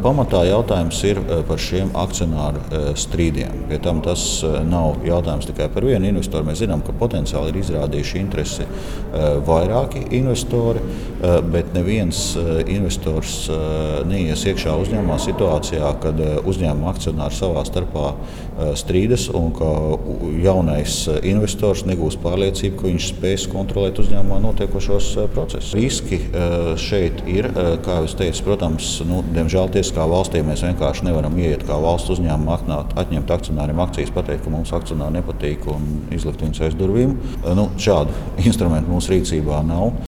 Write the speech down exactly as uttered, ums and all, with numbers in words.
Pamatā jautājums ir par šiem akcionāru strīdiem. Pie tam tas nav jautājums tikai par vienu investoru. Mēs zinām, ka potenciāli ir izrādījuši interesi vairāki investori, bet neviens investors neies iekšā uzņēmumā situācijā, kad uzņēmuma akcionāri savā starpā strīdas un ka jaunais investors negūs pārliecību, ka viņš spēs kontrolēt uzņēmumā notiekošos procesus. Riski šeit ir, kā jau es teicu, protams, nu, diemžēl tiesiskā valstī mēs vienkārši nevaram ieiet kā valsts uzņēmuma, atņemt akcionāriem akcijas, pateikt, ka mums akcionāri nepatīk un izlikt viņus aiz durvīm. Nu, šādu instrumentu mūsu rīcībā nav.